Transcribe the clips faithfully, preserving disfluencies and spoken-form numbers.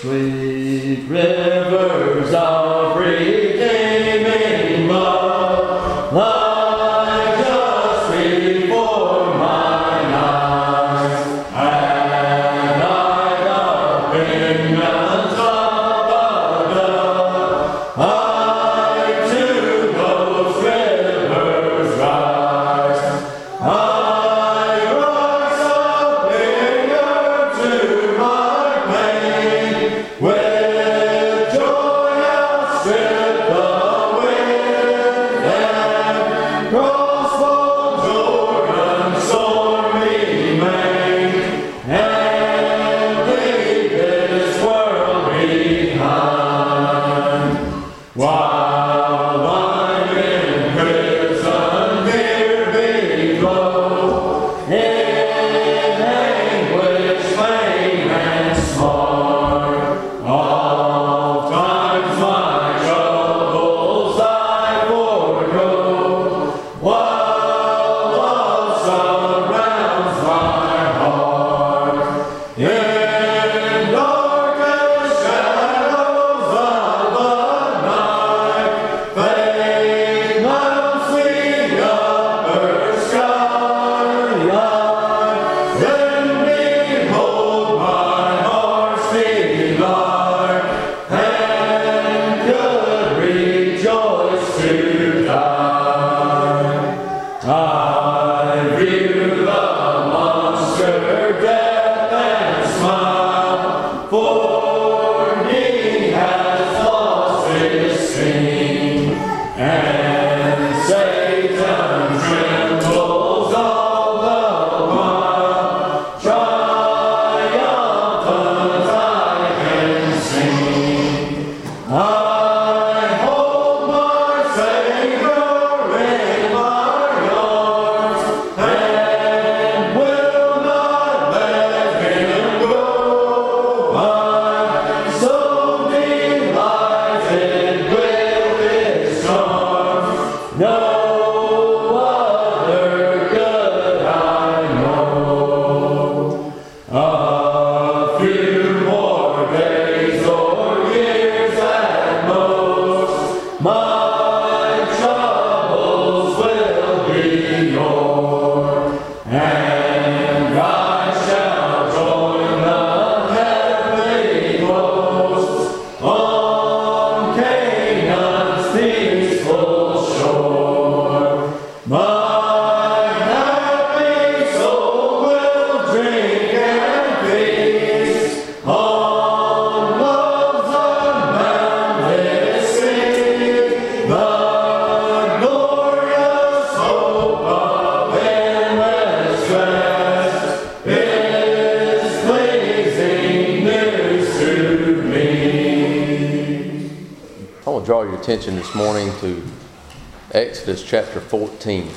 Sweet rivers of redeeming love, lie just before mine eyes, and I the pinions up above, I to those rivers rise. I rise up here to my pain, with joy I'll strip the wind and cross from Jordan's stormy main, and leave this world behind. While I'm in prison here below, in anguish, pain, and smart, oft times my troubles I forego, while love surrounds my heart. In darkest shadows of the night, faith mounts the upper skyline. Then behold my heart's delight, and could rejoice to die. I view the monster death and smile, for he has lost his sting, and Satan trembles all the while, triumphant I can sing. I hold my Savior in my arms, and will not let him go. I'm so delighted with his charms, no other good I know. A few more days or years at most, my troubles will be o'er, and I shall join the heavenly hosts on Canaan's peaceful shore. My happy soul will drink and feast on love's unbounded sea, the glorious hope of endless rest is pleasing news to me. I want to draw your attention this morning to Exodus chapter fourteen.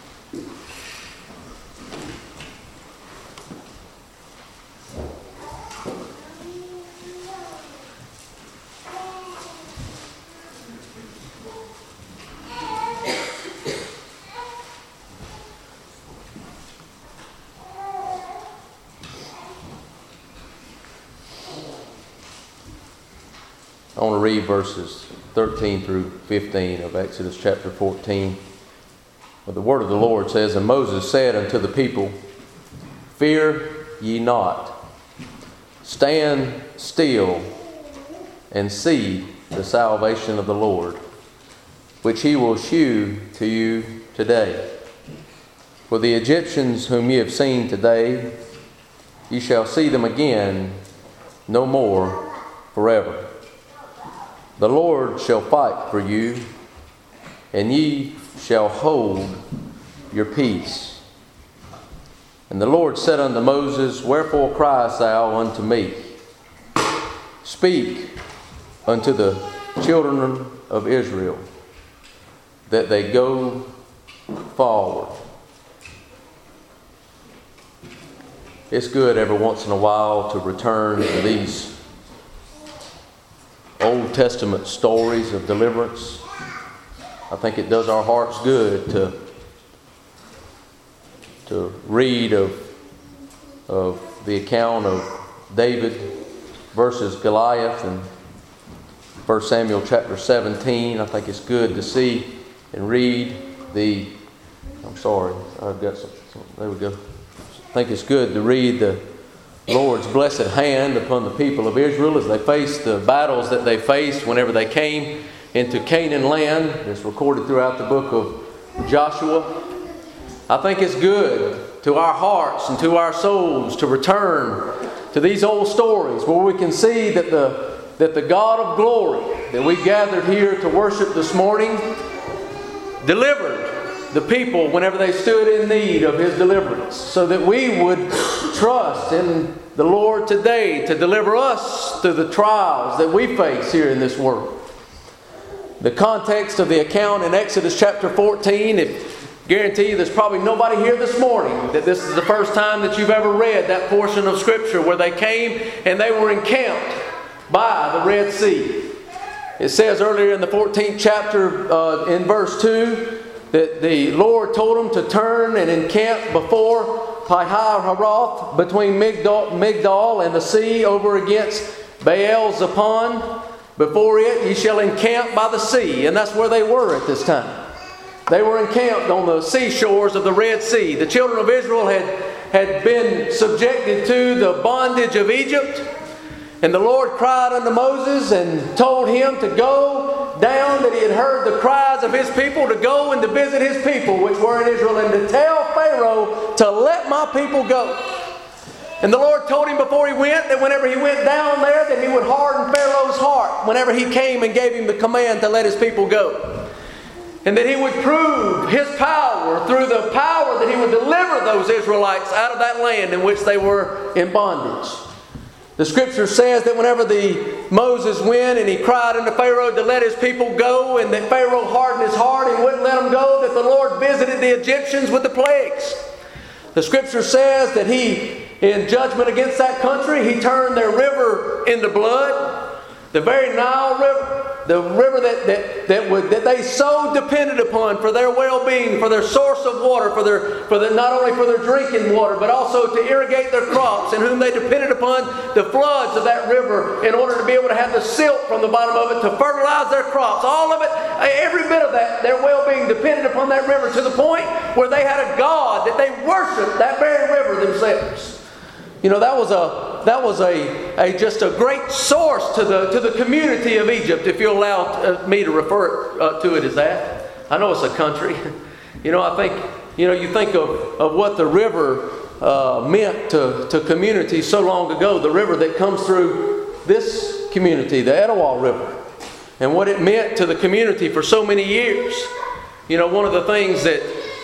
I want to read verses thirteen through fifteen of Exodus chapter fourteen. But the word of the Lord says, And Moses said unto the people, Fear ye not, stand still, and see the salvation of the Lord, which he will shew to you today. For the Egyptians whom ye have seen today, ye shall see them again no more forever. The Lord shall fight for you, and ye shall hold your peace. And the Lord said unto Moses, Wherefore criest thou unto me? Speak unto the children of Israel, that they go forward. It's good every once in a while to return to these Old Testament stories of deliverance. I think it does our hearts good to to read of of the account of David versus Goliath in First Samuel chapter seventeen. I think it's good to see and read the, I'm sorry, I've got some, some there we go. I think it's good to read the Lord's blessed hand upon the people of Israel as they faced the battles that they faced whenever they came into Canaan land. It's recorded throughout the book of Joshua. I think it's good to our hearts and to our souls to return to these old stories where we can see that the, that the God of glory that we gathered here to worship this morning delivered the people whenever they stood in need of His deliverance, so that we would trust in the Lord today to deliver us through the trials that we face here in this world. The context of the account in Exodus chapter fourteen, if guarantee you there's probably nobody here this morning that this is the first time that you've ever read that portion of Scripture where they came and they were encamped by the Red Sea. It says earlier in the fourteenth chapter uh, in verse two that the Lord told them to turn and encamp before Pi-hahiroth between Migdol, Migdol and the sea over against Baal-Zephon. Before it ye shall encamp by the sea. And that's where they were at this time. They were encamped on the seashores of the Red Sea. The children of Israel had, had been subjected to the bondage of Egypt. And the Lord cried unto Moses and told him to go down, that he had heard the cries of his people, to go and to visit his people which were in Israel, and to tell Pharaoh to let my people go. And the Lord told him before he went that whenever he went down there that he would harden Pharaoh's heart whenever he came and gave him the command to let his people go. And that he would prove his power through the power that he would deliver those Israelites out of that land in which they were in bondage. The Scripture says that whenever the Moses went and he cried unto Pharaoh to let his people go, and that Pharaoh hardened his heart and wouldn't let them go, that the Lord visited the Egyptians with the plagues. The Scripture says that he, in judgment against that country, he turned their river into blood. The very Nile River, the river that, that, that, would, that they so depended upon for their well-being, for their source of water, for their, for the, not only for their drinking water, but also to irrigate their crops, and whom they depended upon the floods of that river in order to be able to have the silt from the bottom of it to fertilize their crops. All of it, every bit of that, their well-being depended upon that river, to the point where they had a God that they worshiped that very river themselves. You know, that was a that was a, a just a great source to the to the community of Egypt, if you allow uh, me to refer uh, to it as that. I know it's a country. You know, I think you know you think of, of what the river uh, meant to to communities so long ago. The river that comes through this community, the Etowah River, and what it meant to the community for so many years. You know, one of the things that.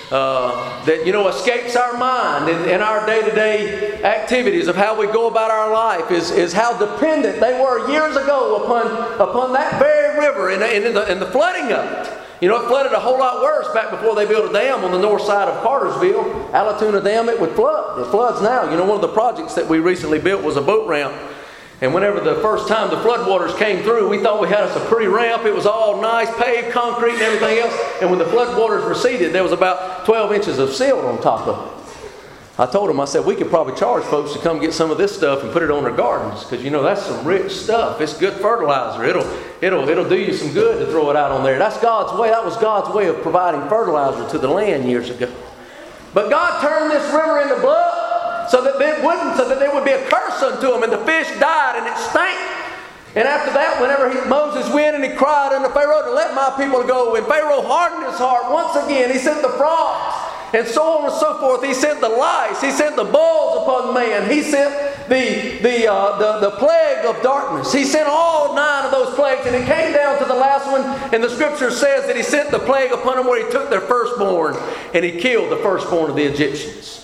Uh, that, you know, escapes our mind in, in our day-to-day activities of how we go about our life is, is how dependent they were years ago upon, upon that very river and, and, in the, and the flooding of it. You know, it flooded a whole lot worse back before they built a dam on the north side of Cartersville. Allatoona Dam, it would flood. It floods now. You know, one of the projects that we recently built was a boat ramp. And whenever the first time the floodwaters came through, we thought we had us a pretty ramp. It was all nice, paved, concrete, and everything else. And when the floodwaters receded, there was about twelve inches of silt on top of it. I told them, I said, we could probably charge folks to come get some of this stuff and put it on their gardens, because you know that's some rich stuff. It's good fertilizer. It'll it'll it'll do you some good to throw it out on there. That's God's way. That was God's way of providing fertilizer to the land years ago. But God turned this river into blood. So that it wouldn't, so that there would be a curse unto them, and the fish died, and it stank. And after that, whenever he, Moses went and he cried unto Pharaoh to let my people go, and Pharaoh hardened his heart once again, he sent the frogs, and so on and so forth. He sent the lice, he sent the boils upon man, he sent the the, uh, the the plague of darkness. He sent all nine of those plagues, and it came down to the last one. And the Scripture says that he sent the plague upon them where he took their firstborn, and he killed the firstborn of the Egyptians.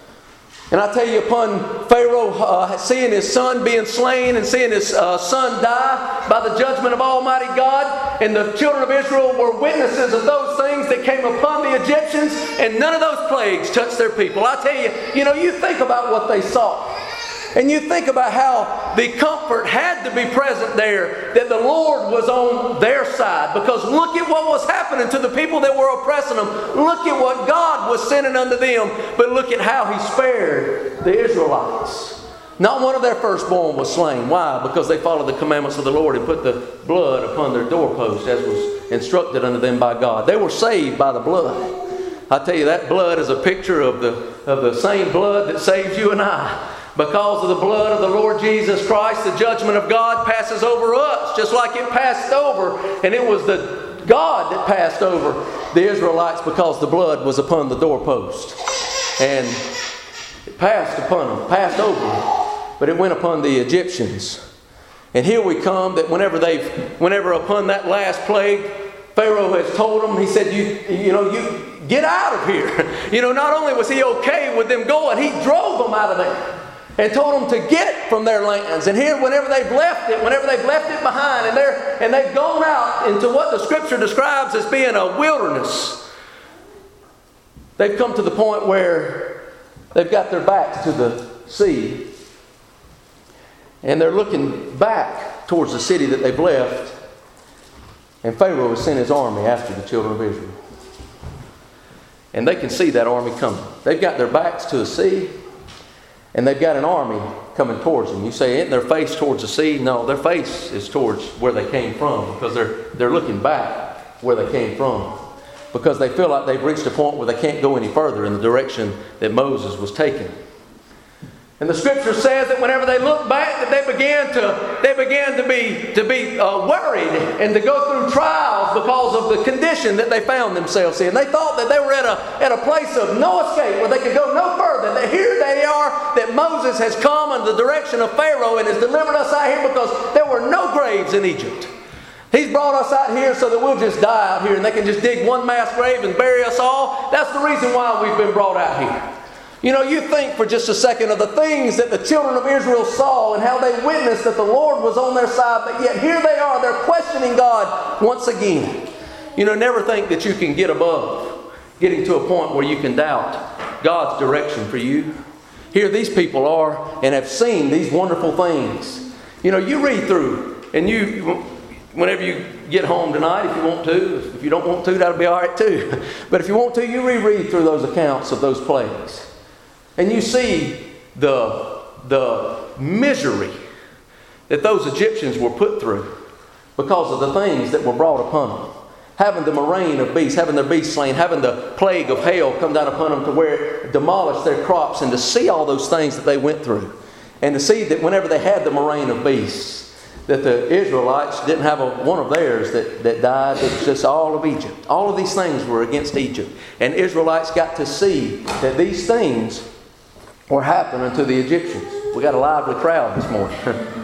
And I tell you, upon Pharaoh uh, seeing his son being slain and seeing his uh, son die by the judgment of Almighty God, and the children of Israel were witnesses of those things that came upon the Egyptians, and none of those plagues touched their people. I tell you, you know, you think about what they saw. And you think about how the comfort had to be present there, that the Lord was on their side. Because look at what was happening to the people that were oppressing them. Look at what God was sending unto them. But look at how He spared the Israelites. Not one of their firstborn was slain. Why? Because they followed the commandments of the Lord and put the blood upon their doorpost as was instructed unto them by God. They were saved by the blood. I tell you, that blood is a picture of the, of the same blood that saves you and I. Because of the blood of the Lord Jesus Christ, the judgment of God passes over us, just like it passed over. And it was the God that passed over the Israelites because the blood was upon the doorpost. And it passed upon them, passed over them, but it went upon the Egyptians. And here we come that whenever they've, whenever upon that last plague, Pharaoh has told them, he said, you, you know, you get out of here. You know, not only was he okay with them going, he drove them out of there. And told them to get from their lands. And here, whenever they've left it, whenever they've left it behind, and they're and they've gone out into what the Scripture describes as being a wilderness, they've come to the point where they've got their backs to the sea, and they're looking back towards the city that they've left. And Pharaoh has sent his army after the children of Israel, and they can see that army coming. They've got their backs to the sea. And they've got an army coming towards them. You say, isn't their face towards the sea? No, their face is towards where they came from, because they're they're looking back where they came from. Because they feel like they've reached a point where they can't go any further in the direction that Moses was taking. And the Scripture says that whenever they looked back, that they began to they began to be to be uh, worried and to go through trials because of the condition that they found themselves in. They thought that they were at a at a place of no escape, where they could go no further. That here they are, that Moses has come in the direction of Pharaoh and has delivered us out here, because there were no graves in Egypt. He's brought us out here so that we'll just die out here, and they can just dig one mass grave and bury us all. That's the reason why we've been brought out here. You know, you think for just a second of the things that the children of Israel saw and how they witnessed that the Lord was on their side, but yet here they are, they're questioning God once again. You know, never think that you can get above getting to a point where you can doubt God's direction for you. Here these people are and have seen these wonderful things. You know, you read through, and you, whenever you get home tonight, if you want to, if you don't want to, that'll be all right too. But if you want to, you reread through those accounts of those plagues. And you see the, the misery that those Egyptians were put through because of the things that were brought upon them. Having the murrain of beasts, having their beasts slain, having the plague of hail come down upon them to where it demolished their crops, and to see all those things that they went through. And to see that whenever they had the murrain of beasts, that the Israelites didn't have a, one of theirs that, that died. It was just all of Egypt. All of these things were against Egypt. And Israelites got to see that these things were happening to the Egyptians. We got a lively crowd this morning.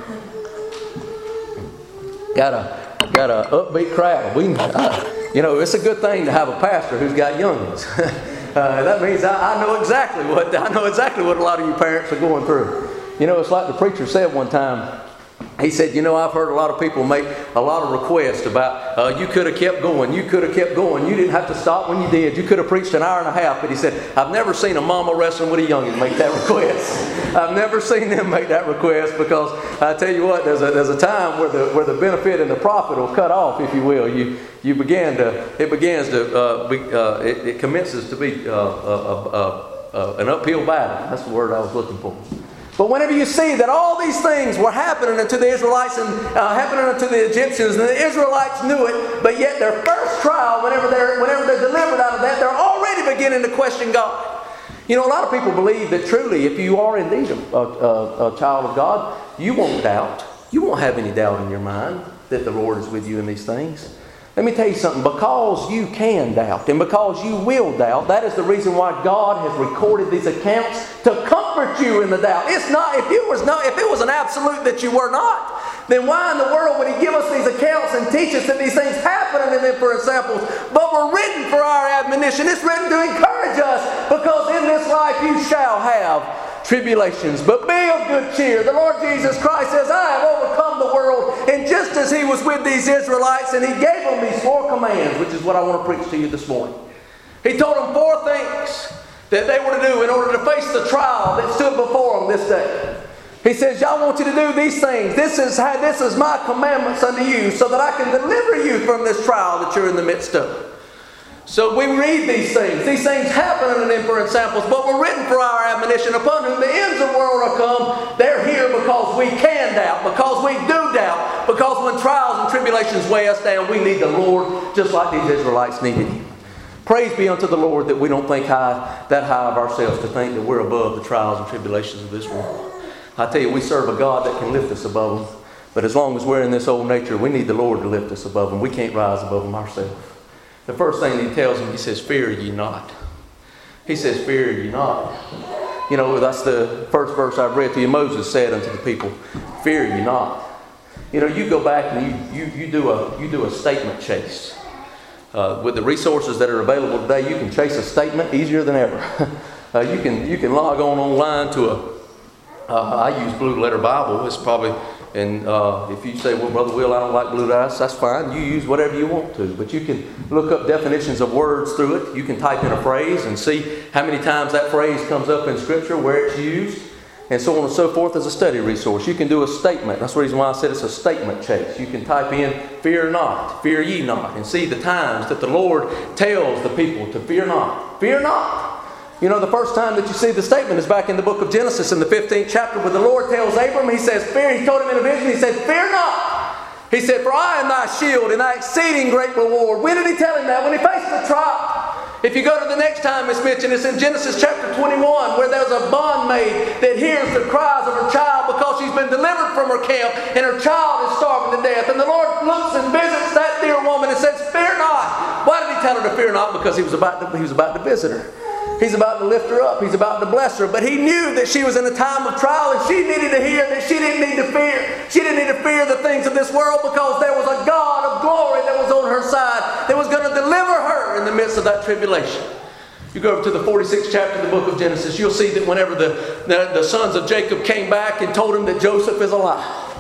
got a got a upbeat crowd. We, uh, you know, it's a good thing to have a pastor who's got youngins. uh, that means I, I know exactly what I know exactly what a lot of you parents are going through. You know, it's like the preacher said one time. He said, you know, I've heard a lot of people make a lot of requests about, uh, you could have kept going, you could have kept going, you didn't have to stop when you did, you could have preached an hour and a half. But he said, I've never seen a mama wrestling with a youngin make that request. I've never seen them make that request, because I tell you what, there's a there's a time where the where the benefit and the profit will cut off, if you will. You you begin to it begins to uh, be, uh, it, it commences to be uh, uh, uh, uh, an uphill battle. That's the word I was looking for. But whenever you see that all these things were happening unto the Israelites and uh, happening unto the Egyptians, and the Israelites knew it, but yet their first trial, whenever they're whenever they're delivered out of that, they're already beginning to question God. You know, a lot of people believe that truly, if you are indeed a, a, a child of God, you won't doubt. You won't have any doubt in your mind that the Lord is with you in these things. Let me tell you something. Because you can doubt, and because you will doubt, that is the reason why God has recorded these accounts, to comfort you in the doubt. It's not, if it was not, if it was an absolute that you were not, then why in the world would He give us these accounts and teach us that these things happen in them for examples? But we're written for our admonition. It's written to encourage us, because in this life you shall have tribulations, but be of good cheer. The Lord Jesus Christ says, I have overcome the world. And just as He was with these Israelites, and He gave them these four commands, which is what I want to preach to you this morning. He told them four things that they were to do in order to face the trial that stood before them this day. He says, y'all, want you to do these things. This is how, this is my commandments unto you, so that I can deliver you from this trial that you're in the midst of. So we read these things. These things happen in an emperor and samples, but were written for our admonition, upon whom the ends of the world are come. They're here because we can doubt, because we do doubt, because when trials and tribulations weigh us down, we need the Lord just like these Israelites needed Him. Praise be unto the Lord that we don't think high, that high of ourselves to think that we're above the trials and tribulations of this world. I tell you, we serve a God that can lift us above them. But as long as we're in this old nature, we need the Lord to lift us above them. We can't rise above them ourselves. The first thing He tells them, He says, fear ye not. He says, fear ye not. You know, that's the first verse I've read to you. Moses said unto the people, fear ye not. You know, you go back and you, you, you, do, a, you do a statement chase. Uh, with the resources that are available today, you can chase a statement easier than ever. uh, you can you can log on online to a, uh, I use Blue Letter Bible. It's probably, and uh, if you say, well, Brother Will, I don't like Blue Letter, that's fine. You use whatever you want to. But you can look up definitions of words through it. You can type in a phrase and see how many times that phrase comes up in Scripture, where it's used, and so on and so forth as a study resource. You can do a statement. That's the reason why I said it's a statement chase. You can type in, fear not, fear ye not, and see the times that the Lord tells the people to fear not. Fear not. You know, the first time that you see the statement is back in the book of Genesis in the fifteenth chapter, where the Lord tells Abram, He says, fear. He told him in a vision, He said, fear not. He said, for I am thy shield and thy exceeding great reward. When did He tell him that? When he faced the trial. If you go to the next time it's mentioned, it's in Genesis chapter twenty-one, where there's a bondmaid that hears the cries of her child because she's been delivered from her camp and her child is starving to death. And the Lord looks and visits that dear woman and says, fear not. Why did He tell her to fear not? Because He was about to, he was about to visit her. He's about to lift her up. He's about to bless her. But He knew that she was in a time of trial, and she needed to hear that she didn't need to fear. She didn't need to fear the things of this world, because there was a God of glory that was on her side that was going to deliver her in the midst of that tribulation. You go over to the forty-sixth chapter of the book of Genesis, you'll see that whenever the, the, the sons of Jacob came back and told him that Joseph is alive.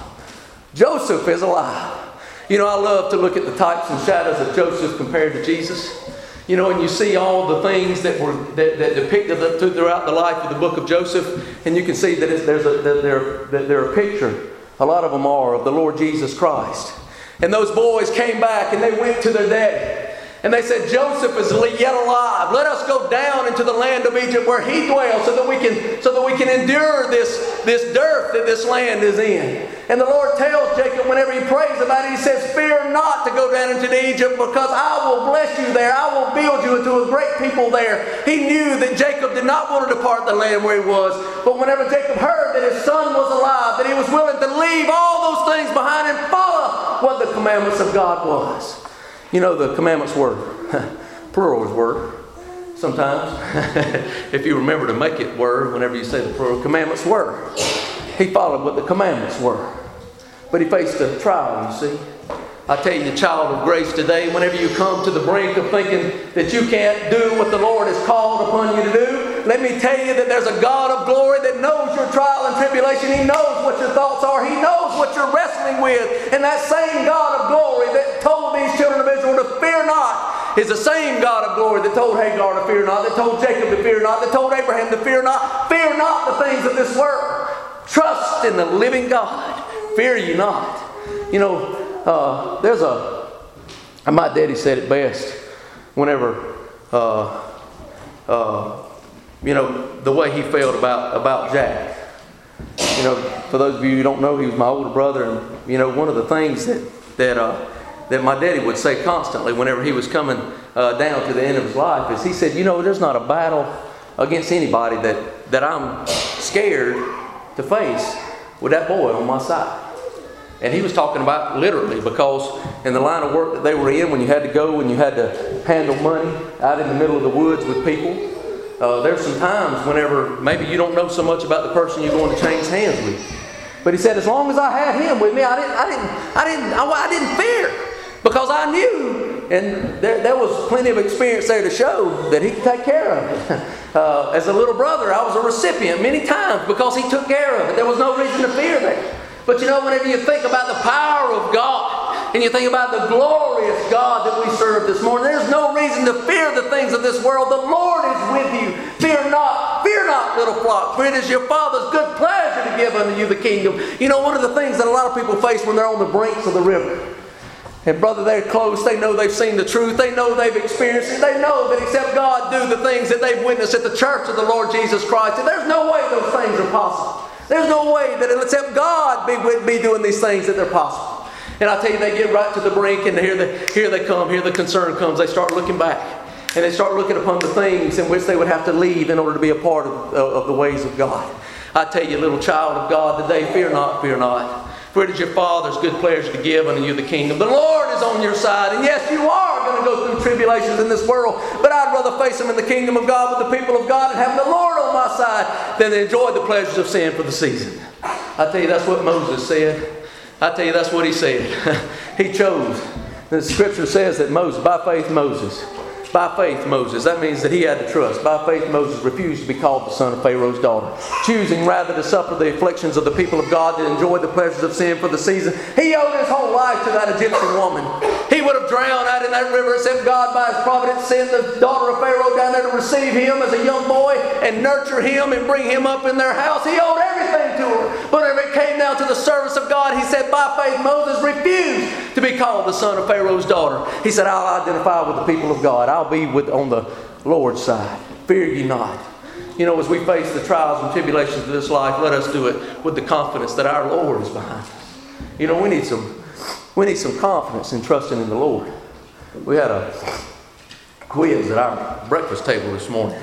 Joseph is alive. You know, I love to look at the types and shadows of Joseph compared to Jesus. You know, and you see all the things that were that, that depicted throughout the life of the book of Joseph, and you can see that it's, there's a that they're, that they're a picture. A lot of them are of the Lord Jesus Christ. And those boys came back and they went to their daddy. And they said, Joseph is yet alive. Let us go down into the land of Egypt where he dwells, so that we can so that we can endure this, this dearth that this land is in. And the Lord tells Jacob, whenever he prays about it, He says, fear not to go down into Egypt, because I will bless you there. I will build you into a great people there. He knew that Jacob did not want to depart the land where he was. But whenever Jacob heard that his son was alive, that he was willing to leave all those things behind and follow what the commandments of God was. You know, the commandments were, plural is word, sometimes. If you remember to make it word whenever you say the plural, commandments were. He followed what the commandments were. But he faced a trial, you see. I tell you, child of grace, today, whenever you come to the brink of thinking that you can't do what the Lord has called upon you to do, let me tell you that there's a God of glory that knows your trial and tribulation. He knows what your thoughts are. He knows what you're wrestling with. And that same God of glory that told these children of Israel to fear not is the same God of glory that told Hagar to fear not, that told Jacob to fear not, that told Abraham to fear not. Fear not the things of this world. Trust in the living God. Fear ye not. You know, Uh, there's a, my daddy said it best whenever, uh, uh, you know, the way he felt about, about Jack. You know, for those of you who don't know, he was my older brother, and, you know, one of the things that, that, uh, that my daddy would say constantly whenever he was coming uh, down to the end of his life is he said, you know, there's not a battle against anybody that, that I'm scared to face with that boy on my side. And he was talking about literally, because in the line of work that they were in, when you had to go and you had to handle money out in the middle of the woods with people, uh, there's some times whenever maybe you don't know so much about the person you're going to change hands with. But he said, as long as I had him with me, I didn't, I didn't, I didn't, I, I didn't fear, because I knew, and there, there was plenty of experience there to show that he could take care of it. Uh, as a little brother, I was a recipient many times because he took care of it. There was no reason to fear that. But you know, whenever you think about the power of God and you think about the glorious God that we serve this morning, there's no reason to fear the things of this world. The Lord is with you. Fear not, fear not, little flock, for it is your Father's good pleasure to give unto you the kingdom. You know, one of the things that a lot of people face when they're on the brinks of the river, And brother, they're close. They know they've seen the truth. They know they've experienced it. They know that except God do the things that they've witnessed at the church of the Lord Jesus Christ. And there's no way those things are possible. There's no way that except God be, be doing these things that they're possible. And I tell you, they get right to the brink, and here they, here they come. Here the concern comes. They start looking back. And they start looking upon the things in which they would have to leave in order to be a part of, of the ways of God. I tell you, little child of God, today, fear not, fear not. For it is your Father's good pleasure to give unto you the kingdom. The Lord is on your side. And yes, you are going to go through tribulations in this world. But I'd rather face them in the kingdom of God with the people of God and have the Lord on my side than to enjoy the pleasures of sin for the season. I tell you, that's what Moses said. I tell you, that's what he said. He chose. The Scripture says that Moses, by faith Moses, by faith Moses, that means that he had to trust. By faith Moses refused to be called the son of Pharaoh's daughter, choosing rather to suffer the afflictions of the people of God than enjoy the pleasures of sin for the season. He owed his whole life to that Egyptian woman. He would have drowned out in that river except God by His providence sent the daughter of Pharaoh down there to receive him as a young boy and nurture him and bring him up in their house. He owed everything to her. But whenever it came down to the service of God, he said, by faith Moses refused to be called the son of Pharaoh's daughter. He said, I'll identify with the people of God. I'll be with on the Lord's side. Fear ye not. You know, as we face the trials and tribulations of this life, let us do it with the confidence that our Lord is behind us. You know, we need some we need some confidence in trusting in the Lord. We had a quiz at our breakfast table this morning.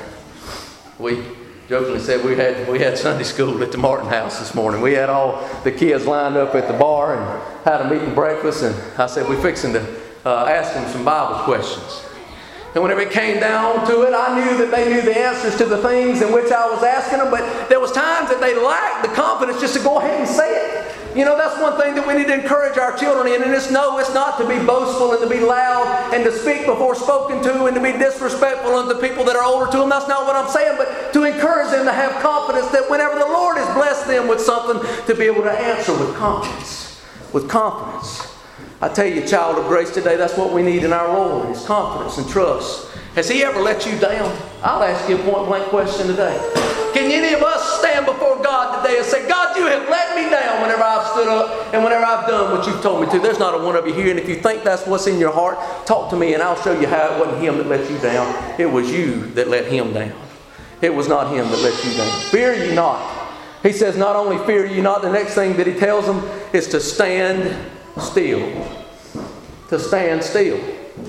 We jokingly said we had we had Sunday school at the Martin house this morning. We had all the kids lined up at the bar and had them eating breakfast, and I said, we're fixing to uh, ask them some Bible questions. And whenever it came down to it, I knew that they knew the answers to the things in which I was asking them, but there was times that they lacked the confidence just to go ahead and say it. You know, that's one thing that we need to encourage our children in, and it's no, it's not to be boastful and to be loud and to speak before spoken to and to be disrespectful unto people that are older to them. That's not what I'm saying, but to encourage them to have confidence that whenever the Lord has blessed them with something, to be able to answer with confidence. With confidence. I tell you, child of grace, today, that's what we need in our Lord, is confidence and trust. Has He ever let you down? I'll ask you a point-blank question today. Can any of us stand before God today and say, God, you have let me down whenever I've stood up and whenever I've done what you've told me to? There's not a one of you here, and if you think that's what's in your heart, talk to me and I'll show you how it wasn't Him that let you down. It was you that let Him down. It was not Him that let you down. Fear ye not. He says, not only fear ye not, the next thing that He tells them is to stand still. To stand still.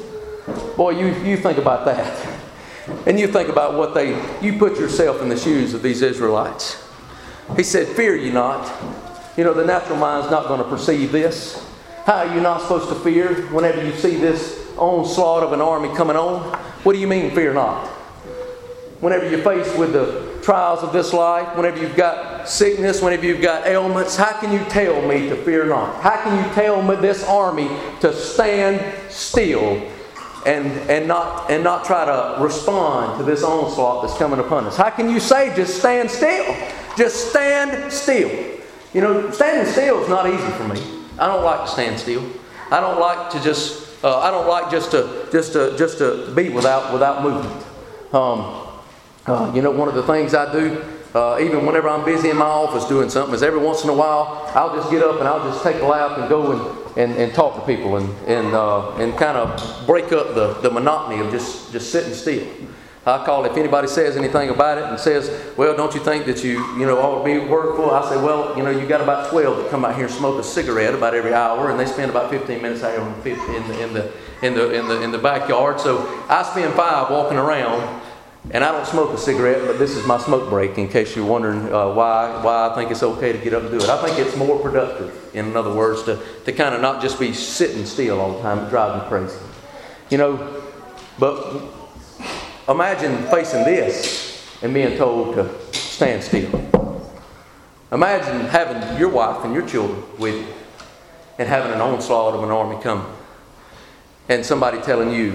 Boy, you, you think about that. And you think about what they... You put yourself in the shoes of these Israelites. He said, fear ye not. You know, the natural mind's not going to perceive this. How are you not supposed to fear whenever you see this onslaught of an army coming on? What do you mean, fear not? Whenever you're faced with the trials of this life, whenever you've got sickness, whenever you've got ailments, how can you tell me to fear not? How can you tell me, this army, to stand still and, and, not, and not try to respond to this onslaught that's coming upon us? How can you say just stand still? Just stand still. You know, standing still is not easy for me. I don't like to stand still. I don't like to just, uh, I don't like just to, just to, just to be without, without movement. Um, Uh, you know, one of the things I do, uh, even whenever I'm busy in my office doing something, is every once in a while, I'll just get up and I'll just take a lap and go and, and, and talk to people and and, uh, and kind of break up the, the monotony of just, just sitting still. I call it, if anybody says anything about it and says, well, don't you think that you, you know, ought to be workful? I say, well, you know, you got about twelve that come out here and smoke a cigarette about every hour, and they spend about fifteen minutes out in the, in the, in the, in the, in the, in the backyard. So I spend five walking around. And I don't smoke a cigarette, but this is my smoke break, in case you're wondering uh, why why I think it's okay to get up and do it. I think it's more productive, in other words, to, to kind of not just be sitting still all the time. It drives me crazy. You know, but imagine facing this and being told to stand still. Imagine having your wife and your children with you and having an onslaught of an army coming. And somebody telling you,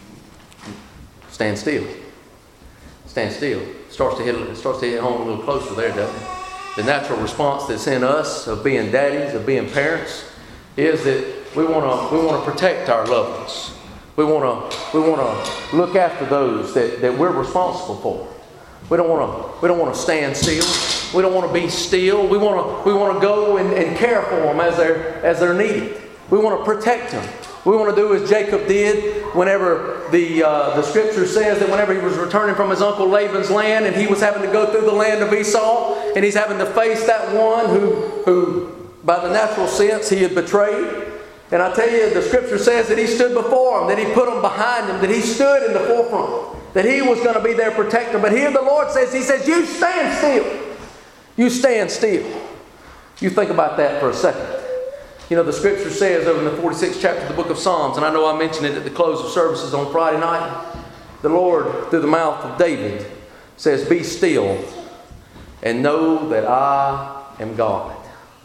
stand still. Stand still. It starts to hit, it starts to hit home a little closer there, doesn't it? The natural response that's in us of being daddies, of being parents, is that we want to we want to protect our loved ones. We want to we want to look after those that, that we're responsible for. We don't want to we don't want to stand still. We don't want to be still. We want to we want to go and, and care for them as they're as they're needed. We want to protect them. We want to do as Jacob did whenever the uh, the scripture says that whenever he was returning from his uncle Laban's land and he was having to go through the land of Esau and he's having to face that one who, who by the natural sense he had betrayed. And I tell you, the scripture says that he stood before him, that he put them behind him, that he stood in the forefront, that he was going to be their protector. But here the Lord says, he says, you stand still. You stand still. You think about that for a second. You know, the scripture says over in the forty-sixth chapter of the book of Psalms, and I know I mentioned it at the close of services on Friday night, the Lord, through the mouth of David, says, be still and know that I am God.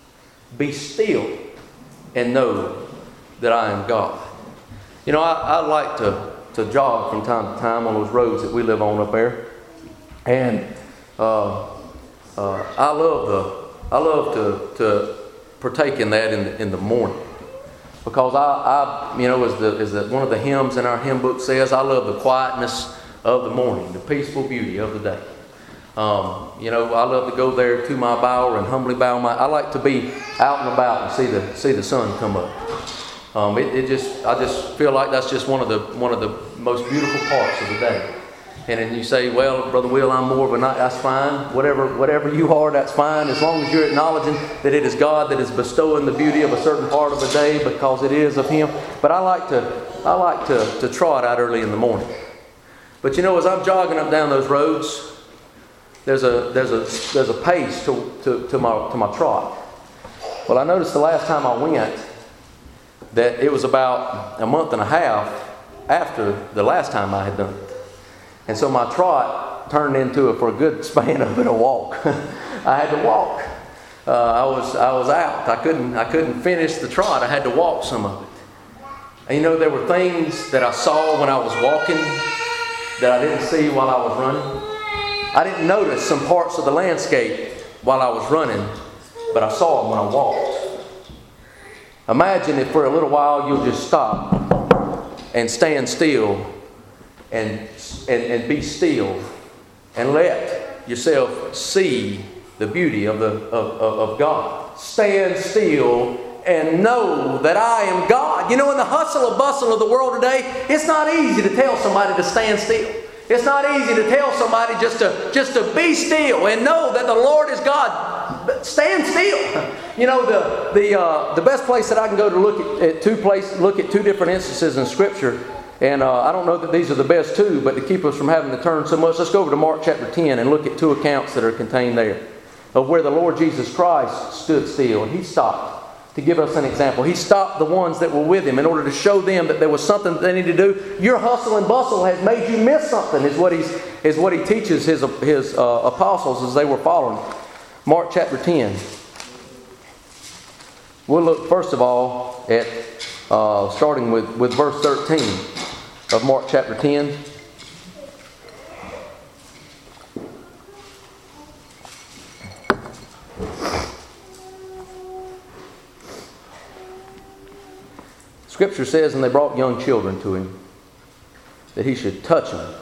Be still and know that I am God. You know, I, I like to, to jog from time to time on those roads that we live on up there. And uh, uh, I love the I love to, to partake in that in the, in the morning. Because I, I you know, as, the, as the, one of the hymns in our hymn book says, I love the quietness of the morning, the peaceful beauty of the day. Um, you know, I love to go there to my bower and humbly bow my... I like to be out and about and see the see the sun come up. Um, it, it just I just feel like that's just one of the one of the most beautiful parts of the day. And then you say, well, Brother Will, I'm more of a night. That's fine. Whatever whatever you are, that's fine. As long as you're acknowledging that it is God that is bestowing the beauty of a certain part of the day because it is of Him. But I like to I like to, to trot out early in the morning. But you know, as I'm jogging up down those roads, there's a there's a there's a pace to, to, to my to my trot. Well, I noticed the last time I went that it was about a month and a half after the last time I had done it. And so my trot turned into, a, for a good span of it, a walk. I had to walk. Uh, I was I was out. I couldn't I couldn't finish the trot. I had to walk some of it. And you know, there were things that I saw when I was walking that I didn't see while I was running. I didn't notice some parts of the landscape while I was running, but I saw them when I walked. Imagine if for a little while you'll just stop and stand still and, and, and be still and let yourself see the beauty of, the, of, of, of God. Stand still and know that I am God. You know, in the hustle and bustle of the world today, it's not easy to tell somebody to stand still. It's not easy to tell somebody just to just to be still and know that the Lord is God. But stand still. You know, the the uh, the best place that I can go to look at, at two place look at two different instances in Scripture, and uh, I don't know that these are the best two, but to keep us from having to turn so much, let's go over to Mark chapter ten and look at two accounts that are contained there of where the Lord Jesus Christ stood still and He stopped to give us an example. He stopped the ones that were with Him in order to show them that there was something that they needed to do. Your hustle and bustle has made you miss something, is what He's is what He teaches His, his uh, apostles as they were following. Mark chapter ten. We'll look first of all at, uh, starting with, with verse thirteen of Mark chapter ten. Scripture says, and they brought young children to Him, that He should touch them.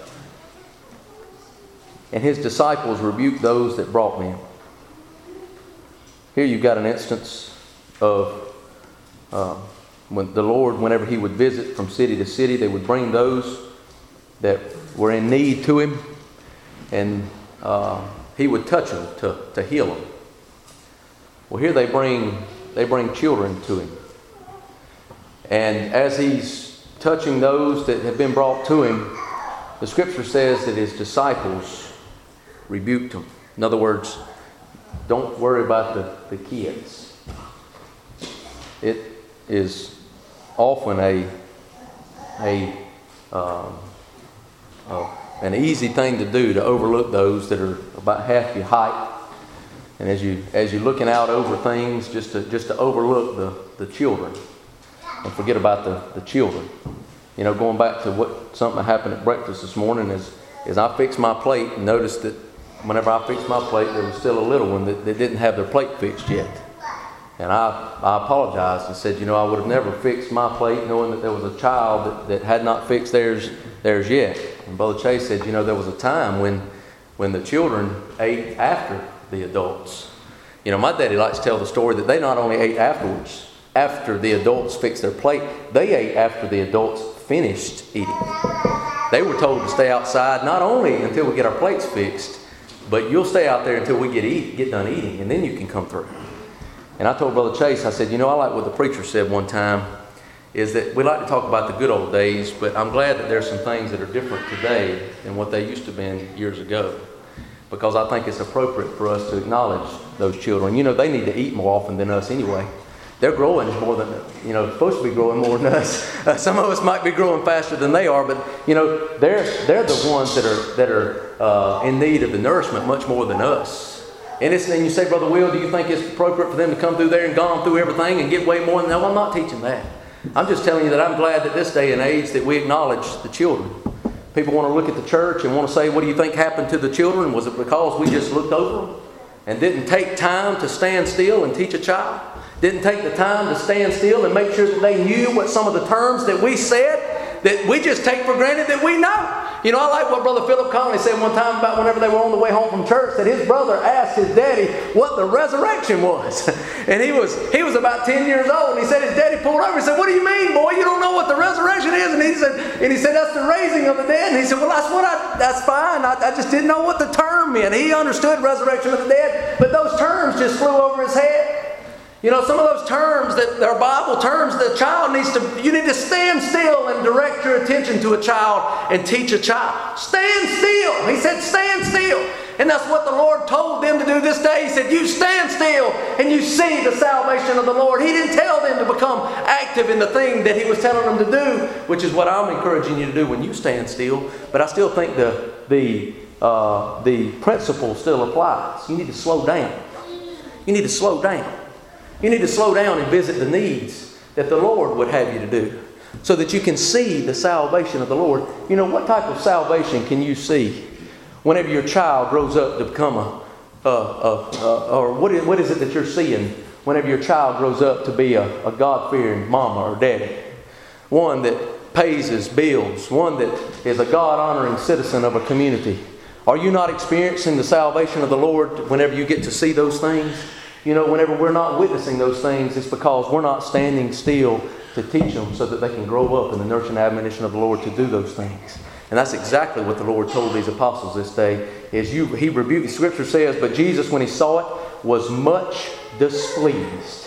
And His disciples rebuked those that brought them. Here you've got an instance of uh, when the Lord, whenever He would visit from city to city, they would bring those that were in need to Him, and uh, He would touch them to, to heal them. Well, here they bring they bring children to Him. And as He's touching those that have been brought to Him, the Scripture says that His disciples rebuked Him. In other words, don't worry about the, the kids. It is often a, a, um, uh, an easy thing to do to overlook those that are about half your height. And as, you, as you're looking out over things, just to, just to overlook the, the children. And forget about the, the children. You know, going back to what something that happened at breakfast this morning is, is I fixed my plate and noticed that whenever I fixed my plate, there was still a little one that, that didn't have their plate fixed yet. And I, I apologized and said, you know, I would have never fixed my plate knowing that there was a child that, that had not fixed theirs theirs yet. And Brother Chase said, you know, there was a time when, when the children ate after the adults. You know, my daddy likes to tell the story that they not only ate afterwards, after the adults fixed their plate. They ate after the adults finished eating. They were told to stay outside not only until we get our plates fixed, but you'll stay out there until we get eat, get done eating, and then you can come through. And I told Brother Chase, I said, you know, I like what the preacher said one time, is that we like to talk about the good old days, but I'm glad that there's some things that are different today than what they used to have been years ago. Because I think it's appropriate for us to acknowledge those children. You know, they need to eat more often than us anyway. They're growing more than, you know, supposed to be growing more than us. Uh, some of us might be growing faster than they are, but, you know, they're they're the ones that are that are uh, in need of the nourishment much more than us. And it's and you say, Brother Will, do you think it's appropriate for them to come through there and gone through everything and get way more than that? Well, I'm not teaching that. I'm just telling you that I'm glad that this day and age that we acknowledge the children. People want to look at the church and want to say, what do you think happened to the children? Was it because we just looked over them and didn't take time to stand still and teach a child? Didn't take the time to stand still and make sure that they knew what some of the terms that we said that we just take for granted that we know. You know, I like what Brother Philip Conley said one time about whenever they were on the way home from church, that his brother asked his daddy what the resurrection was. And he was he was about ten years old, and he said his daddy pulled over and said, what do you mean, boy? You don't know what the resurrection is? And he said, and he said, that's the raising of the dead. And he said, well, that's what I that's fine. I, I just didn't know what the term meant. He understood resurrection of the dead, but those terms just flew over his head. You know, some of those terms that are Bible terms, the child needs to, you need to stand still and direct your attention to a child and teach a child. Stand still. He said, stand still. And that's what the Lord told them to do this day. He said, you stand still and you see the salvation of the Lord. He didn't tell them to become active in the thing that He was telling them to do, which is what I'm encouraging you to do when you stand still. But I still think the, the, uh, the principle still applies. You need to slow down. You need to slow down. You need to slow down and visit the needs that the Lord would have you to do so that you can see the salvation of the Lord. You know, what type of salvation can you see whenever your child grows up to become a, a, a, a or what is, what is it that you're seeing whenever your child grows up to be a, a God-fearing mama or daddy? One that pays his bills, one that is a God-honoring citizen of a community. Are you not experiencing the salvation of the Lord whenever you get to see those things? You know, whenever we're not witnessing those things, it's because we're not standing still to teach them so that they can grow up in the nurture and admonition of the Lord to do those things. And that's exactly what the Lord told these apostles this day. Is you, He rebuked, the Scripture says, but Jesus, when He saw it, was much displeased.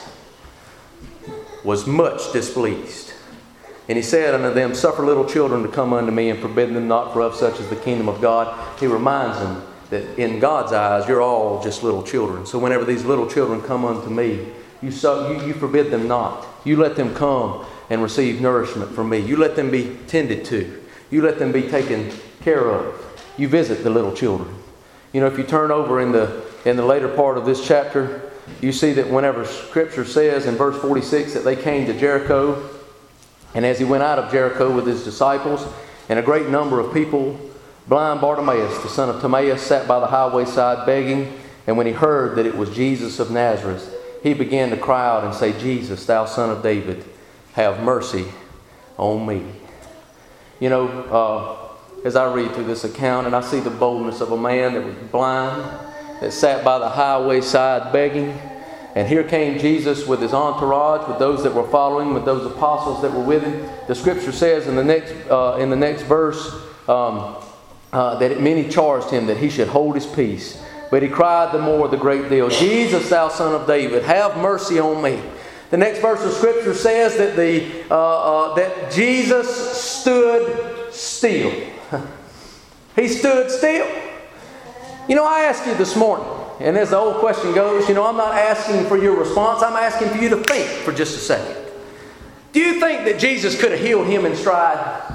Was much displeased. And He said unto them, suffer little children to come unto me, and forbid them not, for of such is the kingdom of God. He reminds them that in God's eyes, you're all just little children. So whenever these little children come unto me, you, so, you, you forbid them not. You let them come and receive nourishment from me. You let them be tended to. You let them be taken care of. You visit the little children. You know, if you turn over in the in the later part of this chapter, you see that whenever Scripture says in verse forty-six that they came to Jericho, and as He went out of Jericho with His disciples and a great number of people, blind Bartimaeus, the son of Timaeus, sat by the highway side begging. And when he heard that it was Jesus of Nazareth, he began to cry out and say, Jesus, thou son of David, have mercy on me. You know, uh, as I read through this account and I see the boldness of a man that was blind, that sat by the highway side begging. And here came Jesus with His entourage, with those that were following, with those apostles that were with Him. The Scripture says in the next, uh, in the next verse, um, Uh, that many charged Him that He should hold His peace. But He cried the more the great deal, Jesus, thou son of David, have mercy on me. The next verse of Scripture says that the uh, uh, that Jesus stood still. He stood still. You know, I asked you this morning, and as the old question goes, you know, I'm not asking for your response. I'm asking for you to think for just a second. Do you think that Jesus could have healed him in stride?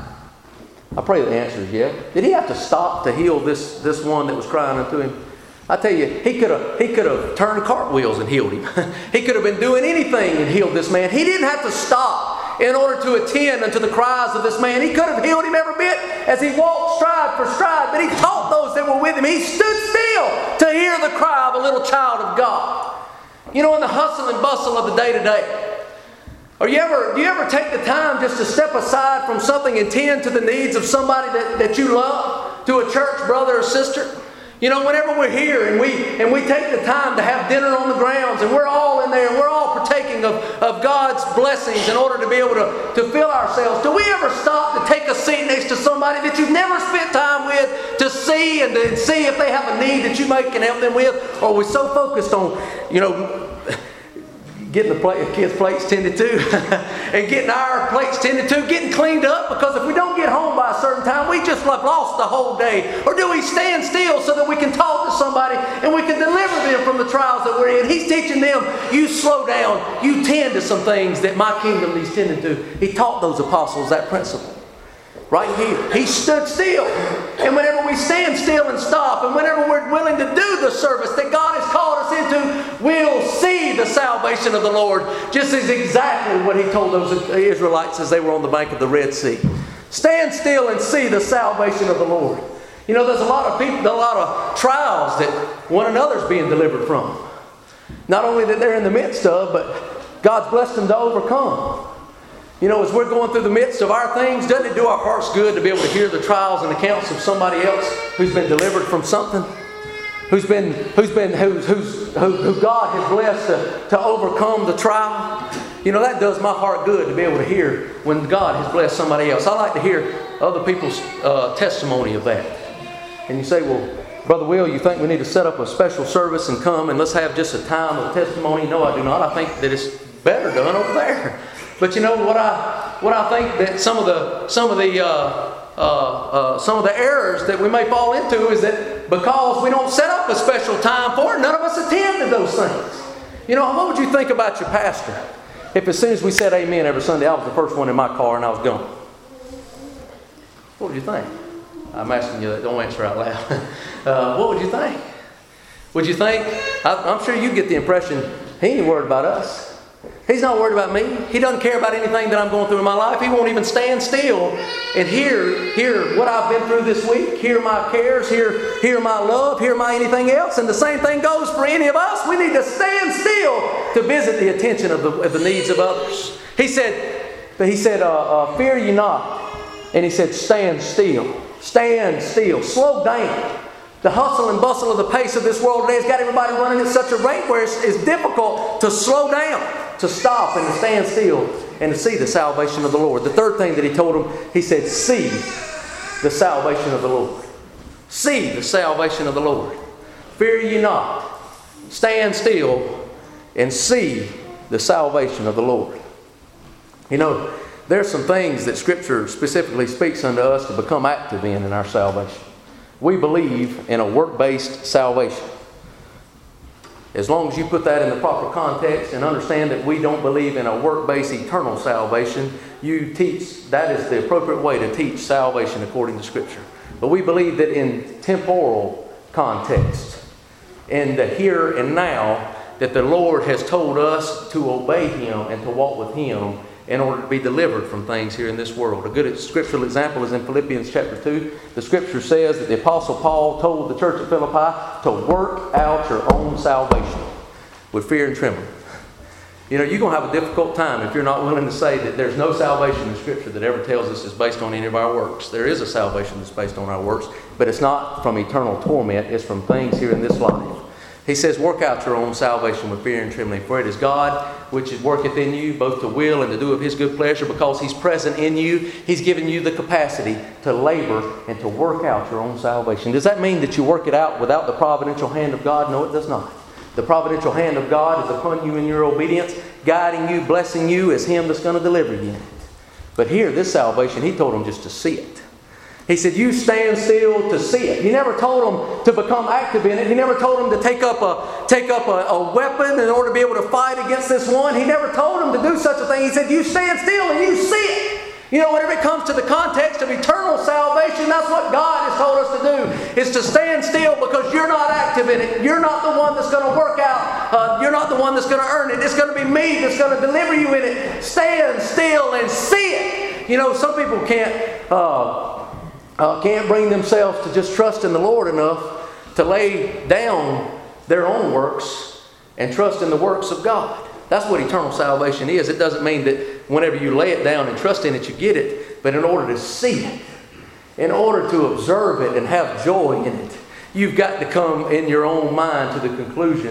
I pray the answer is yes. Did He have to stop to heal this, this one that was crying unto Him? I tell you, He could have He could have turned cartwheels and healed him. He could have been doing anything and healed this man. He didn't have to stop in order to attend unto the cries of this man. He could have healed him every bit as He walked stride for stride, but He taught those that were with Him. He stood still to hear the cry of a little child of God. You know, in the hustle and bustle of the day-to-day, Or you ever, do you ever take the time just to step aside from something and tend to the needs of somebody that, that you love, to a church brother or sister? You know, whenever we're here and we and we take the time to have dinner on the grounds and we're all in there and we're all partaking of, of God's blessings in order to be able to, to fill ourselves, do we ever stop to take a seat next to somebody that you've never spent time with to see and to see if they have a need that you may can help them with? Or are we so focused on, you know, getting the plate, kids' plates tended to and getting our plates tended to, getting cleaned up, because if we don't get home by a certain time, we just have lost the whole day? Or do we stand still so that we can talk to somebody and we can deliver them from the trials that we're in? He's teaching them, you slow down, you tend to some things that my kingdom needs tended to. He taught those apostles that principle. Right here. He stood still. And whenever we stand still and stop, and whenever we're willing to do the service that God has called us into, we'll see the salvation of the Lord, just as exactly what He told those Israelites as they were on the bank of the Red Sea. Stand still and see the salvation of the Lord. You know, there's a lot of people, a lot of trials that one another's being delivered from. Not only that they're in the midst of, but God's blessed them to overcome. You know, as we're going through the midst of our things, doesn't it do our hearts good to be able to hear the trials and accounts of somebody else who's been delivered from something? Who's been, who's been, who's, who's, who, who God has blessed to, to overcome the trial? You know, that does my heart good to be able to hear when God has blessed somebody else. I like to hear other people's uh, testimony of that. And you say, well, Brother Will, you think we need to set up a special service and come and let's have just a time of testimony? No, I do not. I think that it's better done over there. But you know what I what I think that some of the some of the uh, uh, uh, some of the errors that we may fall into is that because we don't set up a special time for it, none of us attend to those things. You know, what would you think about your pastor if as soon as we said amen every Sunday, I was the first one in my car and I was gone? What would you think? I'm asking you that. Don't answer out loud. uh, what would you think? Would you think? I, I'm sure you get the impression he ain't worried about us. He's not worried about me. He doesn't care about anything that I'm going through in my life. He won't even stand still and hear, hear what I've been through this week, hear my cares, hear, hear my love, hear my anything else. And the same thing goes for any of us. We need to stand still to visit the attention of the, of the needs of others. He said, he said, uh, uh, fear ye not. And he said, stand still. Stand still. Slow down. The hustle and bustle of the pace of this world today has got everybody running at such a rate where it's, it's difficult to slow down, to stop and to stand still and to see the salvation of the Lord. The third thing that he told them, he said, see the salvation of the Lord. See the salvation of the Lord. Fear ye not. Stand still and see the salvation of the Lord. You know, there's some things that Scripture specifically speaks unto us to become active in in our salvation. We believe in a work-based salvation. As long as you put that in the proper context and understand that we don't believe in a work-based eternal salvation, you teach, that is the appropriate way to teach salvation according to Scripture. But we believe that in temporal context, in the here and now, that the Lord has told us to obey Him and to walk with Him in order to be delivered from things here in this world. A good scriptural example is in Philippians chapter two. The Scripture says that the Apostle Paul told the church at Philippi to work out your own salvation with fear and trembling. You know, you're going to have a difficult time if you're not willing to say that there's no salvation in Scripture that ever tells us is based on any of our works. There is a salvation that's based on our works, but it's not from eternal torment. It's from things here in this life. He says, work out your own salvation with fear and trembling, for it is God which worketh in you, both to will and to do of His good pleasure. Because He's present in you, He's given you the capacity to labor and to work out your own salvation. Does that mean that you work it out without the providential hand of God? No, it does not. The providential hand of God is upon you in your obedience, guiding you, blessing you as Him that's going to deliver you in it. But here, this salvation, He told them just to see it. He said, you stand still to see it. He never told them to become active in it. He never told them to take up a take up a, a weapon in order to be able to fight against this one. He never told them to do such a thing. He said, you stand still and you see it. You know, whenever it comes to the context of eternal salvation, that's what God has told us to do, is to stand still because you're not active in it. You're not the one that's going to work out. Uh, you're not the one that's going to earn it. It's going to be me that's going to deliver you in it. Stand still and see it. You know, some people can't... Uh, Uh, can't bring themselves to just trust in the Lord enough to lay down their own works and trust in the works of God. That's what eternal salvation is. It doesn't mean that whenever you lay it down and trust in it, you get it. But in order to see it, in order to observe it and have joy in it, you've got to come in your own mind to the conclusion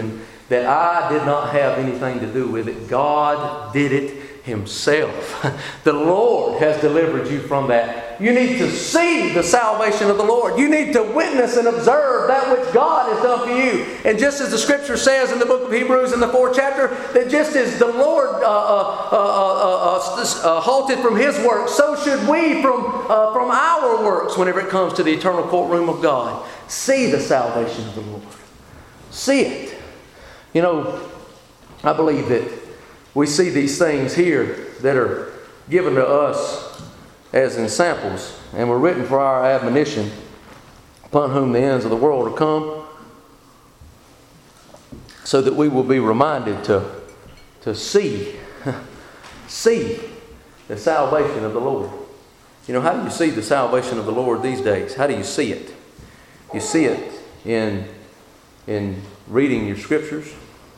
that I did not have anything to do with it. God did it Himself. The Lord has delivered you from that. You need to see the salvation of the Lord. You need to witness and observe that which God has done for you. And just as the Scripture says in the book of Hebrews in the fourth chapter, that just as the Lord uh, uh, uh, uh, uh, uh, halted from His work, so should we from, uh, from our works whenever it comes to the eternal courtroom of God. See the salvation of the Lord. See it. You know, I believe that we see these things here that are given to us as ensamples, and were written for our admonition, upon whom the ends of the world are come, so that we will be reminded to, to see, see the salvation of the Lord. You know, how do you see the salvation of the Lord these days? How do you see it? You see it in, in reading your Scriptures.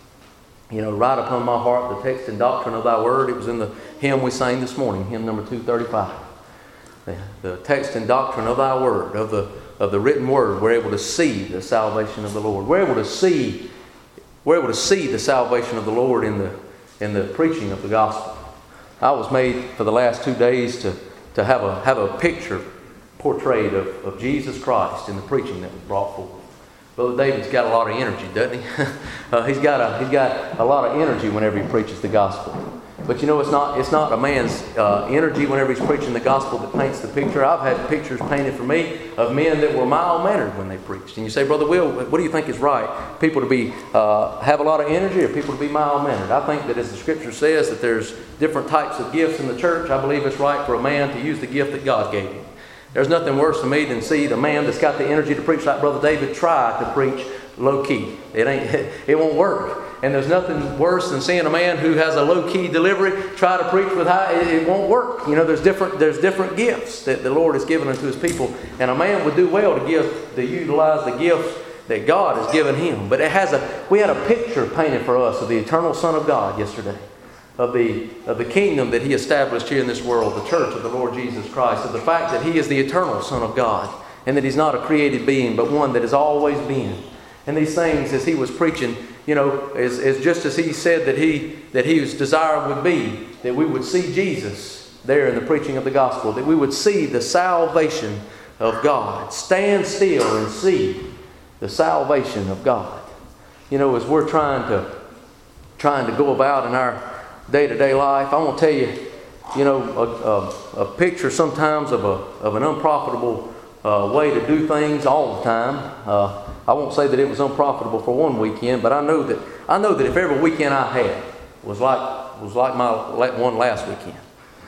You know, write upon my heart the text and doctrine of thy word. It was in the hymn we sang this morning, hymn number two thirty-five. The, the text and doctrine of thy word, of the of the written word, we're able to see the salvation of the Lord. We're able to see, we're able to see the salvation of the Lord in the in the preaching of the gospel. I was made for the last two days to, to have a have a picture portrayed of, of Jesus Christ in the preaching that was brought forth. Brother David's got a lot of energy, doesn't he? uh, he's got a he's got a lot of energy whenever he preaches the gospel. But you know, it's not it's not a man's uh, energy whenever he's preaching the gospel that paints the picture. I've had pictures painted for me of men that were mild-mannered when they preached. And you say, Brother Will, what do you think is right? People to be uh, have a lot of energy, or people to be mild-mannered? I think that as the Scripture says that there's different types of gifts in the church, I believe it's right for a man to use the gift that God gave him. There's nothing worse to me than see the man that's got the energy to preach like Brother David try to preach low-key. It ain't, it won't work. And there's nothing worse than seeing a man who has a low-key delivery try to preach with high. It, it won't work. You know, there's different there's different gifts that the Lord has given unto His people, and a man would do well to give to utilize the gifts that God has given him. But it has a we had a picture painted for us of the eternal Son of God yesterday. Of the, of the kingdom that He established here in this world, the church of the Lord Jesus Christ, of the fact that He is the eternal Son of God, and that He's not a created being, but one that has always been. And these things, as He was preaching, you know, is, is just as He said that He that His desire would be, that we would see Jesus there in the preaching of the gospel, that we would see the salvation of God. Stand still and see the salvation of God. You know, as we're trying to trying to go about in our day-to-day life, I want to tell you, you know, a, a, a picture sometimes of a of an unprofitable uh, way to do things all the time. Uh, I won't say that it was unprofitable for one weekend, but I know that I know that if every weekend I had was like was like my one last weekend,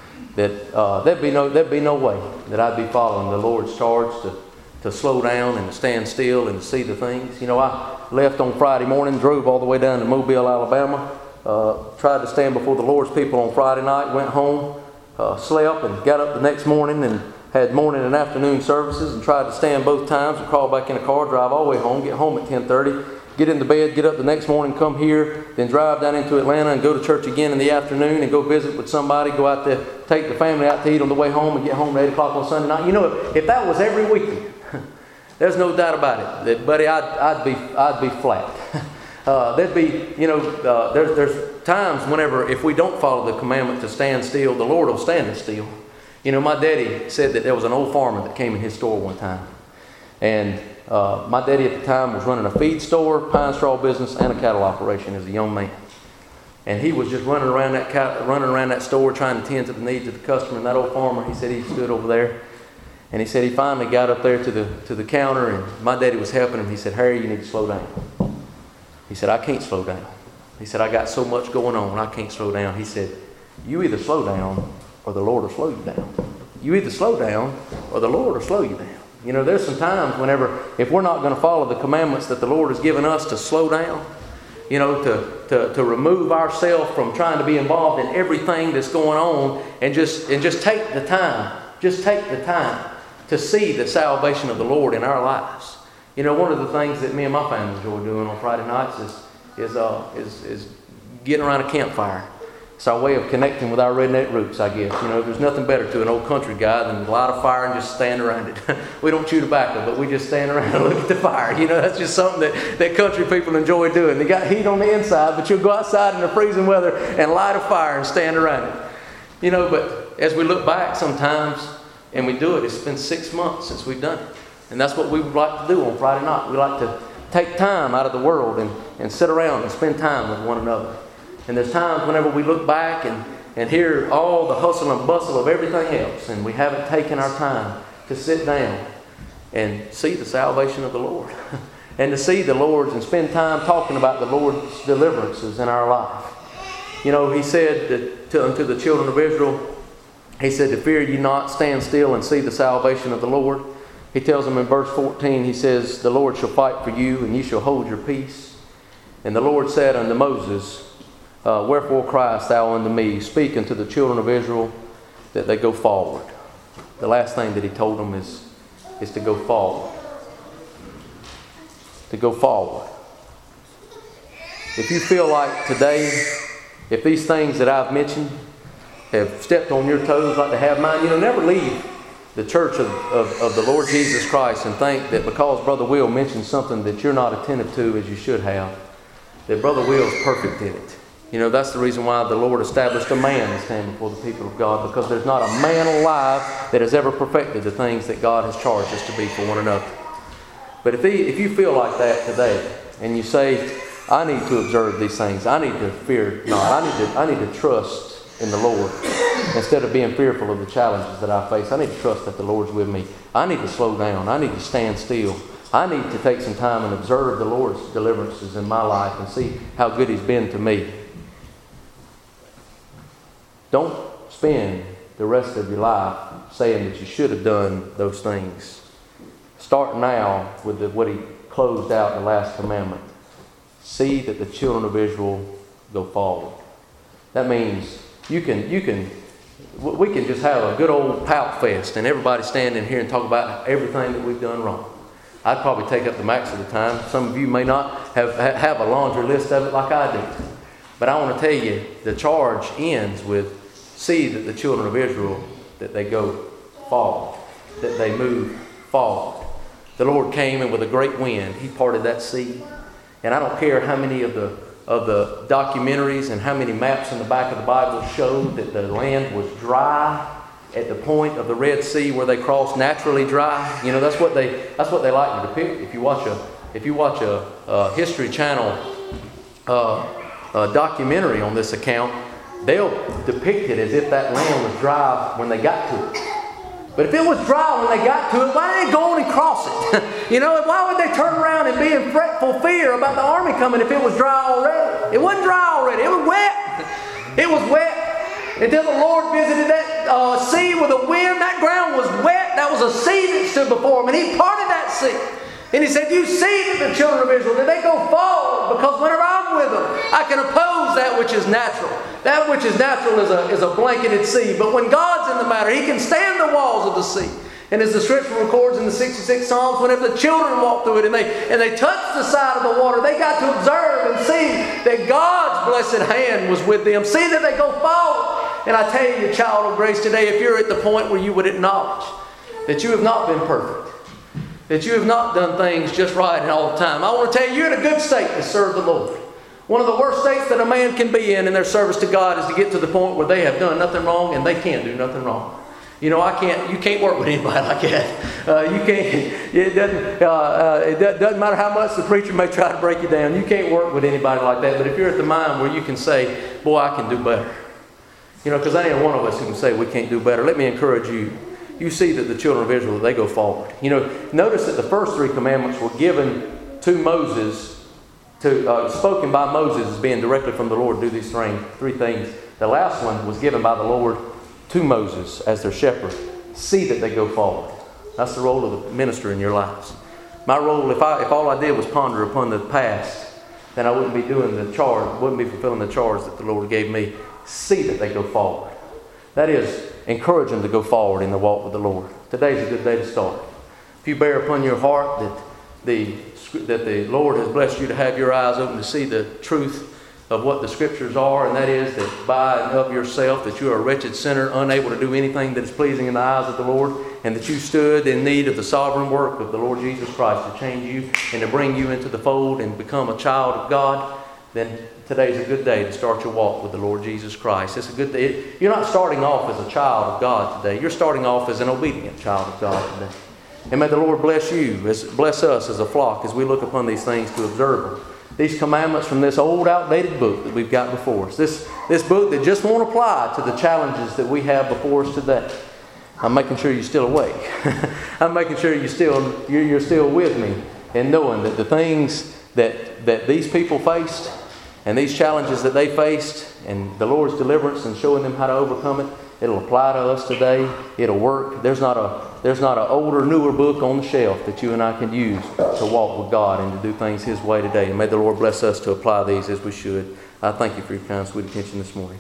that uh, there'd be no there'd be no way that I'd be following the Lord's charge to to slow down and to stand still and to see the things. You know, I left on Friday morning, drove all the way down to Mobile, Alabama. Uh, tried to stand before the Lord's people on Friday night, went home, uh, slept, and got up the next morning and had morning and afternoon services, and tried to stand both times and crawl back in a car, drive all the way home, get home at ten thirty, get into bed, get up the next morning, come here, then drive down into Atlanta and go to church again in the afternoon and go visit with somebody, go out there, take the family out to eat on the way home and get home at eight o'clock on Sunday night. You know, if that was every weekend, there's no doubt about it, that, buddy, I'd, I'd be I'd be flat. Uh, there'd be, you know, uh, there's there's times whenever if we don't follow the commandment to stand still, the Lord will stand us still. You know, my daddy said that there was an old farmer that came in his store one time, and uh, my daddy at the time was running a feed store, pine straw business, and a cattle operation as a young man. And he was just running around that cat, running around that store trying to tend to the needs of the customer. And that old farmer, he said he stood over there, and he said he finally got up there to the to the counter, and my daddy was helping him. He said, "Harry, you need to slow down." He said, "I can't slow down." He said, "I got so much going on, I can't slow down." He said, "You either slow down or the Lord will slow you down. You either slow down or the Lord will slow you down." You know, there's some times whenever, if we're not going to follow the commandments that the Lord has given us to slow down, you know, to, to, to remove ourselves from trying to be involved in everything that's going on, and just and just take the time, just take the time to see the salvation of the Lord in our lives. You know, one of the things that me and my family enjoy doing on Friday nights is is uh, is, is getting around a campfire, It's our way of connecting with our redneck roots, I guess. You know, there's nothing better to an old country guy than light a fire and just stand around it. We don't chew tobacco, but we just stand around and look at the fire. You know, that's just something that, that country people enjoy doing. They got heat on the inside, but you'll go outside in the freezing weather and light a fire and stand around it. You know, but as we look back sometimes and we do it, it's been six months since we've done it. And that's what we would like to do on Friday night. We like to take time out of the world and, and sit around and spend time with one another. And there's times whenever we look back and, and hear all the hustle and bustle of everything else, and we haven't taken our time to sit down and see the salvation of the Lord. And to see the Lord's and spend time talking about the Lord's deliverances in our life. You know, he said that to, unto the children of Israel, he said, to fear ye not, stand still and see the salvation of the Lord. He tells them in verse fourteen, he says, the Lord shall fight for you, and ye shall hold your peace. And the Lord said unto Moses, Uh, wherefore criest thou unto me? Speak unto the children of Israel that they go forward. The last thing that he told them is, is to go forward. To go forward. If you feel like today, if these things that I've mentioned have stepped on your toes like they have mine, you know, never leave the church of, of, of the Lord Jesus Christ and think that because Brother Will mentioned something that you're not attentive to as you should have, that Brother Will is perfect in it. You know, that's the reason why the Lord established a man to stand before the people of God, because there's not a man alive that has ever perfected the things that God has charged us to be for one another. But if, he, if you feel like that today, and you say, I need to observe these things, I need to fear not, I need to, I need to trust in the Lord, instead of being fearful of the challenges that I face, I need to trust that the Lord's with me. I need to slow down. I need to stand still. I need to take some time and observe the Lord's deliverances in my life and see how good He's been to me. Don't spend the rest of your life saying that you should have done those things. Start now with the, what He closed out in the last commandment. See that the children of Israel go forward. That means you can, you can, we can just have a good old pout fest and everybody stand in here and talk about everything that we've done wrong. I'd probably take up the max of the time. Some of you may not have, have a laundry list of it like I do. But I want to tell you, the charge ends with, see that the children of Israel, that they go forward, that they move forward. The Lord came and with a great wind, He parted that sea. And I don't care how many of the of the documentaries and how many maps in the back of the Bible showed that the land was dry at the point of the Red Sea where they crossed, naturally dry. You know, that's what they that's what they like to depict. If you watch a if you watch a, a History Channel uh, a documentary on this account, they'll depict it as if that land was dry when they got to it. But if it was dry when they got to it, why did they go on and cross it? You know, why would they turn around and be in fretful fear about the army coming if it was dry already? It wasn't dry already. It was wet. It was wet. Until the Lord visited that uh, sea with a wind, that ground was wet. That was a sea that stood before Him, and He parted that sea. And He said, you see that the children of Israel, that they go forward, because whenever I'm with them, I can oppose that which is natural. That which is natural is a, is a blanketed sea. But when God's in the matter, He can stand the walls of the sea. And as the Scripture records in the sixty-six Psalms, whenever the children walked through it and they, and they touched the side of the water, they got to observe and see that God's blessed hand was with them. See that they go forward. And I tell you, child of grace, today, if you're at the point where you would acknowledge that you have not been perfect, that you have not done things just right and all the time, I want to tell you, you're in a good state to serve the Lord. One of the worst states that a man can be in in their service to God is to get to the point where they have done nothing wrong and they can't do nothing wrong. You know, I can't. You can't work with anybody like that. Uh, you can't. It doesn't. Uh, uh, it doesn't matter how much the preacher may try to break you down. You can't work with anybody like that. But if you're at the mind where you can say, "Boy, I can do better," you know, because there ain't one of us who can say we can't do better. Let me encourage you. You see that the children of Israel, they go forward. You know, notice that the first three commandments were given to Moses, to uh, spoken by Moses as being directly from the Lord to do these three, three things. The last one was given by the Lord to Moses as their shepherd. See that they go forward. That's the role of the minister in your lives. My role, if I if all I did was ponder upon the past, then I wouldn't be doing the charge, wouldn't be fulfilling the charge that the Lord gave me. See that they go forward. That is, encourage them to go forward in the walk with the Lord. Today's a good day to start. If you bear upon your heart that the that the Lord has blessed you to have your eyes open to see the truth of what the Scriptures are, and that is that by and of yourself that you are a wretched sinner, unable to do anything that is pleasing in the eyes of the Lord, and that you stood in need of the sovereign work of the Lord Jesus Christ to change you and to bring you into the fold and become a child of God, then today is a good day to start your walk with the Lord Jesus Christ. It's a good day. You're not starting off as a child of God today. You're starting off as an obedient child of God today. And may the Lord bless you, as, bless us as a flock as we look upon these things to observe them. These commandments from this old outdated book that we've got before us. This, this book that just won't apply to the challenges that we have before us today. I'm making sure you're still awake. I'm making sure you're still, you're, you're still with me in knowing that the things that, that these people faced and these challenges that they faced and the Lord's deliverance and showing them how to overcome it, it'll apply to us today. It'll work. There's not a there's not an older, newer book on the shelf that you and I can use to walk with God and to do things His way today. And may the Lord bless us to apply these as we should. I thank you for your kind, sweet attention this morning.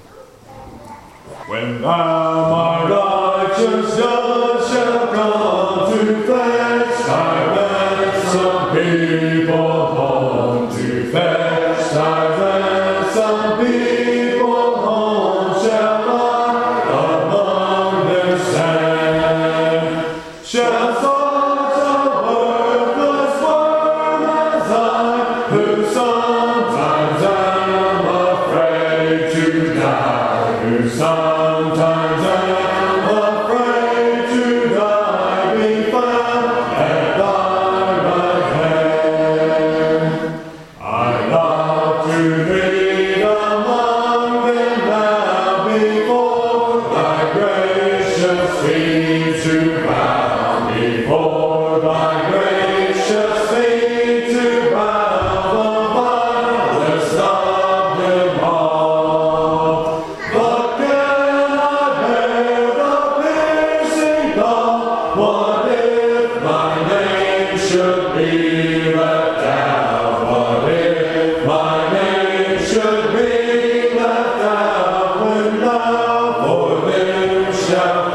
When thou, my righteous judge, shall come to fetch thy ransom people home, to fetch thy ransom people home, shall I among them stand? Shall such a worthless worm as I, who sometimes am afraid to die, who sometimes am afraid to die, be found at thy right hand? I love to read among them now before thy gracious feet to bow, before thy gracious feet to bow, the vilest of them all. But can I bear the piercing thought, what if my name should be left out? What if my name should be left out when thou for them shalt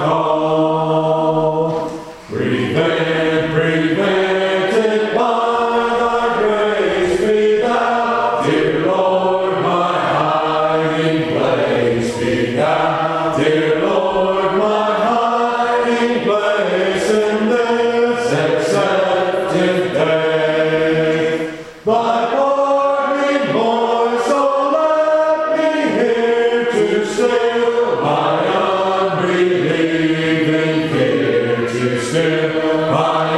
call? Prevent, prevented by thy grace, be thou, dear Lord, my hiding place. Be thou, dear Lord, my hiding place in this accepted day. Thy warning voice, oh, let me hear to still my unbelieving fear, to still my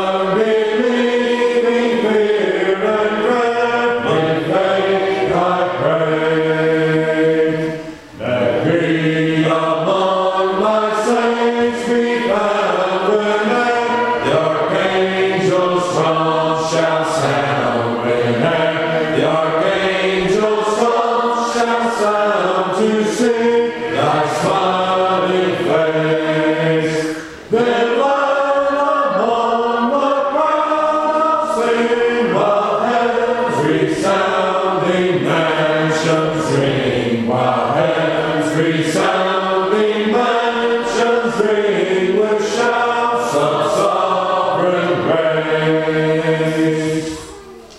unbelieving fear, and grant me faith, I pray. Let me among my saints be found whene'er the archangel's trump shall sound, whene'er the archangel's trump shall sound, to see thy smiling face. Then loud among the crowd I'll sing, while heaven's resounding mansions ring, while heaven's resounding mansions ring with shouts of sovereign grace.